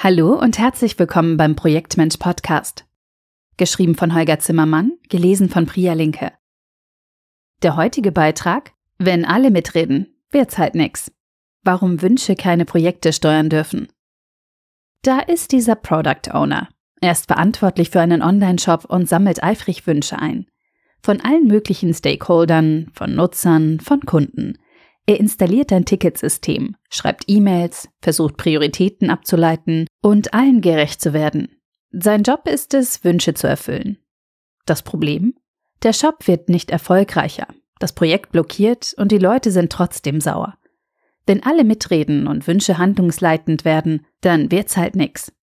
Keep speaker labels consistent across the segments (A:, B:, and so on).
A: Hallo und herzlich willkommen beim Projektmensch Podcast. Geschrieben von Holger Zimmermann, gelesen von Priya Linke. Der heutige Beitrag: Wenn alle mitreden, wird's halt nix. Warum Wünsche keine Projekte steuern dürfen. Da ist dieser Product Owner. Er ist verantwortlich für einen Online-Shop und sammelt eifrig Wünsche ein. Von allen möglichen Stakeholdern, von Nutzern, von Kunden. Er installiert ein Ticketsystem, schreibt E-Mails, versucht Prioritäten abzuleiten und allen gerecht zu werden. Sein Job ist es, Wünsche zu erfüllen. Das Problem? Der Shop wird nicht erfolgreicher, das Projekt blockiert und die Leute sind trotzdem sauer. Wenn alle mitreden und Wünsche handlungsleitend werden, dann wird's halt nix.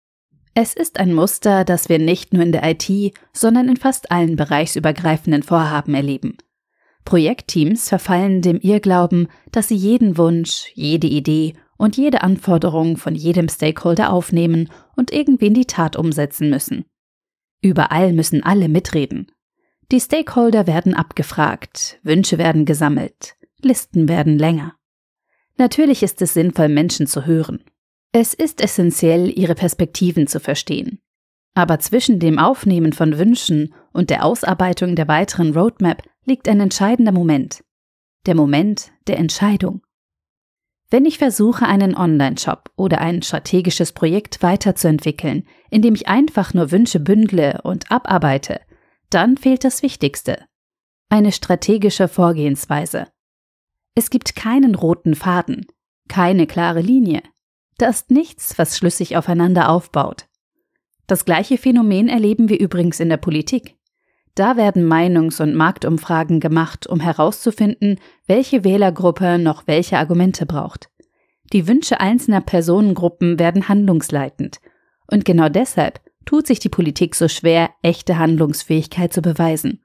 A: Es ist ein Muster, das wir nicht nur in der IT, sondern in fast allen bereichsübergreifenden Vorhaben erleben. Projektteams verfallen dem Irrglauben, dass sie jeden Wunsch, jede Idee und jede Anforderung von jedem Stakeholder aufnehmen und irgendwie in die Tat umsetzen müssen. Überall müssen alle mitreden. Die Stakeholder werden abgefragt, Wünsche werden gesammelt, Listen werden länger. Natürlich ist es sinnvoll, Menschen zu hören. Es ist essentiell, ihre Perspektiven zu verstehen. Aber zwischen dem Aufnehmen von Wünschen und der Ausarbeitung der weiteren Roadmap liegt ein entscheidender Moment. Der Moment der Entscheidung. Wenn ich versuche, einen Online-Shop oder ein strategisches Projekt weiterzuentwickeln, indem ich einfach nur Wünsche bündle und abarbeite, dann fehlt das Wichtigste: eine strategische Vorgehensweise. Es gibt keinen roten Faden, keine klare Linie. Da ist nichts, was schlüssig aufeinander aufbaut. Das gleiche Phänomen erleben wir übrigens in der Politik. Da werden Meinungs- und Marktumfragen gemacht, um herauszufinden, welche Wählergruppe noch welche Argumente braucht. Die Wünsche einzelner Personengruppen werden handlungsleitend. Und genau deshalb tut sich die Politik so schwer, echte Handlungsfähigkeit zu beweisen.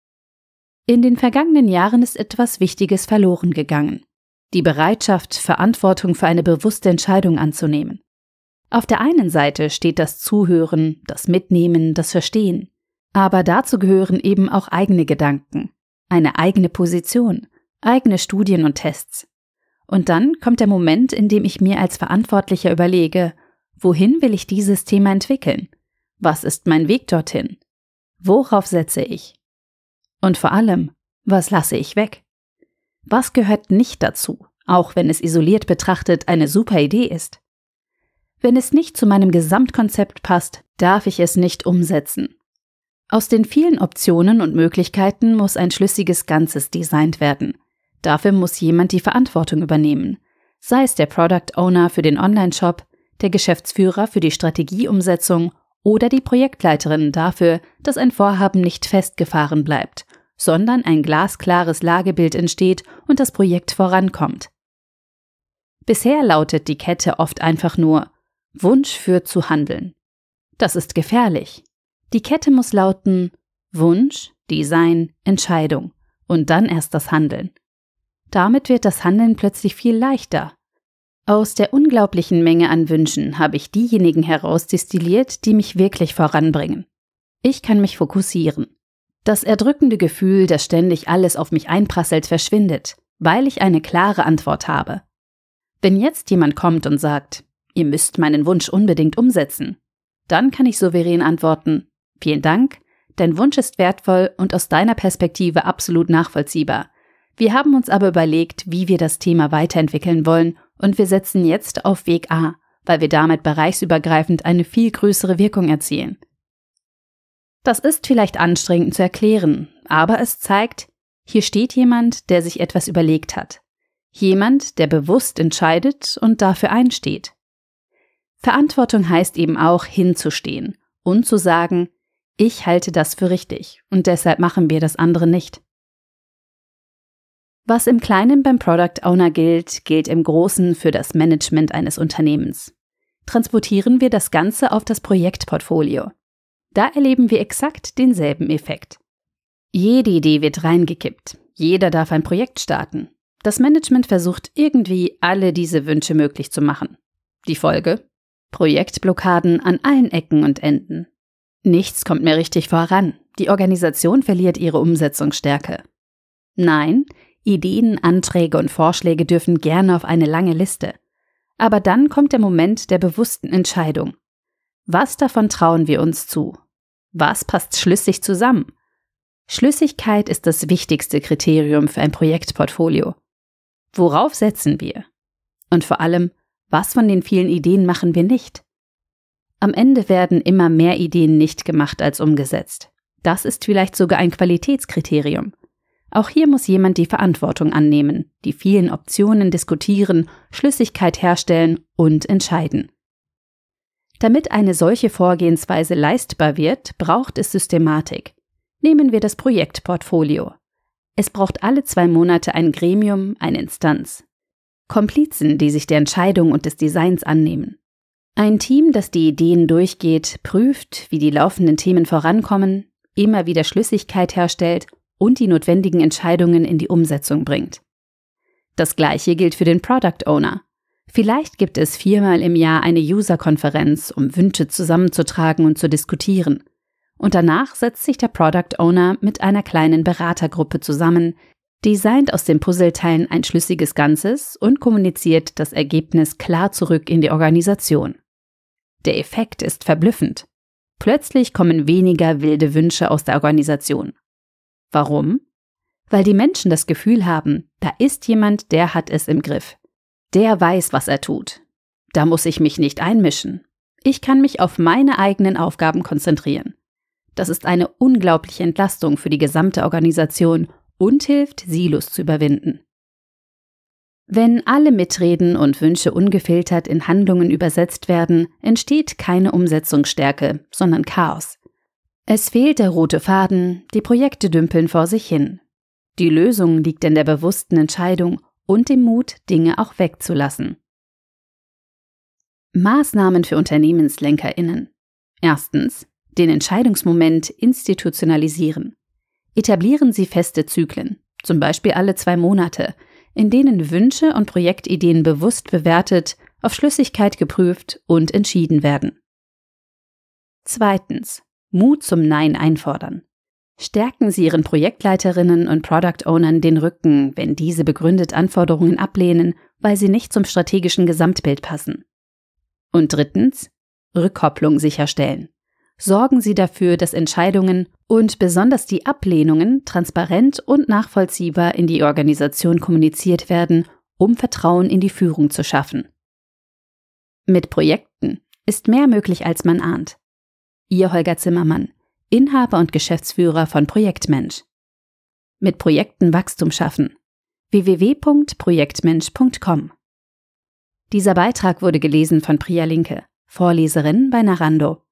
A: In den vergangenen Jahren ist etwas Wichtiges verloren gegangen. Die Bereitschaft, Verantwortung für eine bewusste Entscheidung anzunehmen. Auf der einen Seite steht das Zuhören, das Mitnehmen, das Verstehen. Aber dazu gehören eben auch eigene Gedanken, eine eigene Position, eigene Studien und Tests. Und dann kommt der Moment, in dem ich mir als Verantwortlicher überlege, wohin will ich dieses Thema entwickeln? Was ist mein Weg dorthin? Worauf setze ich? Und vor allem, was lasse ich weg? Was gehört nicht dazu, auch wenn es isoliert betrachtet eine super Idee ist? Wenn es nicht zu meinem Gesamtkonzept passt, darf ich es nicht umsetzen. Aus den vielen Optionen und Möglichkeiten muss ein schlüssiges Ganzes designt werden. Dafür muss jemand die Verantwortung übernehmen. Sei es der Product Owner für den Online-Shop, der Geschäftsführer für die Strategieumsetzung oder die Projektleiterin dafür, dass ein Vorhaben nicht festgefahren bleibt, sondern ein glasklares Lagebild entsteht und das Projekt vorankommt. Bisher lautet die Kette oft einfach nur: Wunsch führt zu Handeln. Das ist gefährlich. Die Kette muss lauten: Wunsch, Design, Entscheidung und dann erst das Handeln. Damit wird das Handeln plötzlich viel leichter. Aus der unglaublichen Menge an Wünschen habe ich diejenigen herausdestilliert, die mich wirklich voranbringen. Ich kann mich fokussieren. Das erdrückende Gefühl, dass ständig alles auf mich einprasselt, verschwindet, weil ich eine klare Antwort habe. Wenn jetzt jemand kommt und sagt: Ihr müsst meinen Wunsch unbedingt umsetzen, dann kann ich souverän antworten: Vielen Dank, dein Wunsch ist wertvoll und aus deiner Perspektive absolut nachvollziehbar. Wir haben uns aber überlegt, wie wir das Thema weiterentwickeln wollen und wir setzen jetzt auf Weg A, weil wir damit bereichsübergreifend eine viel größere Wirkung erzielen. Das ist vielleicht anstrengend zu erklären, aber es zeigt, hier steht jemand, der sich etwas überlegt hat. Jemand, der bewusst entscheidet und dafür einsteht. Verantwortung heißt eben auch, hinzustehen und zu sagen: Ich halte das für richtig und deshalb machen wir das andere nicht. Was im Kleinen beim Product Owner gilt, gilt im Großen für das Management eines Unternehmens. Transportieren wir das Ganze auf das Projektportfolio. Da erleben wir exakt denselben Effekt. Jede Idee wird reingekippt, jeder darf ein Projekt starten. Das Management versucht irgendwie, alle diese Wünsche möglich zu machen. Die Folge? Projektblockaden an allen Ecken und Enden. Nichts kommt mehr richtig voran, die Organisation verliert ihre Umsetzungsstärke. Nein, Ideen, Anträge und Vorschläge dürfen gerne auf eine lange Liste. Aber dann kommt der Moment der bewussten Entscheidung. Was davon trauen wir uns zu? Was passt schlüssig zusammen? Schlüssigkeit ist das wichtigste Kriterium für ein Projektportfolio. Worauf setzen wir? Und vor allem, was von den vielen Ideen machen wir nicht? Am Ende werden immer mehr Ideen nicht gemacht als umgesetzt. Das ist vielleicht sogar ein Qualitätskriterium. Auch hier muss jemand die Verantwortung annehmen, die vielen Optionen diskutieren, Schlüssigkeit herstellen und entscheiden. Damit eine solche Vorgehensweise leistbar wird, braucht es Systematik. Nehmen wir das Projektportfolio. Es braucht alle 2 Monate ein Gremium, eine Instanz. Komplizen, die sich der Entscheidung und des Designs annehmen. Ein Team, das die Ideen durchgeht, prüft, wie die laufenden Themen vorankommen, immer wieder Schlüssigkeit herstellt und die notwendigen Entscheidungen in die Umsetzung bringt. Das Gleiche gilt für den Product Owner. Vielleicht gibt es 4-mal im Jahr eine User-Konferenz, um Wünsche zusammenzutragen und zu diskutieren. Und danach setzt sich der Product Owner mit einer kleinen Beratergruppe zusammen, designt aus den Puzzleteilen ein schlüssiges Ganzes und kommuniziert das Ergebnis klar zurück in die Organisation. Der Effekt ist verblüffend. Plötzlich kommen weniger wilde Wünsche aus der Organisation. Warum? Weil die Menschen das Gefühl haben, da ist jemand, der hat es im Griff. Der weiß, was er tut. Da muss ich mich nicht einmischen. Ich kann mich auf meine eigenen Aufgaben konzentrieren. Das ist eine unglaubliche Entlastung für die gesamte Organisation und hilft, Silos zu überwinden. Wenn alle mitreden und Wünsche ungefiltert in Handlungen übersetzt werden, entsteht keine Umsetzungsstärke, sondern Chaos. Es fehlt der rote Faden, die Projekte dümpeln vor sich hin. Die Lösung liegt in der bewussten Entscheidung und dem Mut, Dinge auch wegzulassen. Maßnahmen für UnternehmenslenkerInnen. Erstens, den Entscheidungsmoment institutionalisieren. Etablieren Sie feste Zyklen, zum Beispiel alle 2 Monate, in denen Wünsche und Projektideen bewusst bewertet, auf Schlüssigkeit geprüft und entschieden werden. Zweitens, Mut zum Nein einfordern. Stärken Sie Ihren Projektleiterinnen und Product Ownern den Rücken, wenn diese begründet Anforderungen ablehnen, weil sie nicht zum strategischen Gesamtbild passen. Und drittens, Rückkopplung sicherstellen. Sorgen Sie dafür, dass Entscheidungen und besonders die Ablehnungen transparent und nachvollziehbar in die Organisation kommuniziert werden, um Vertrauen in die Führung zu schaffen. Mit Projekten ist mehr möglich, als man ahnt. Ihr Holger Zimmermann, Inhaber und Geschäftsführer von Projektmensch. Mit Projekten Wachstum schaffen. www.projektmensch.com. Dieser Beitrag wurde gelesen von Priya Linke, Vorleserin bei Narando.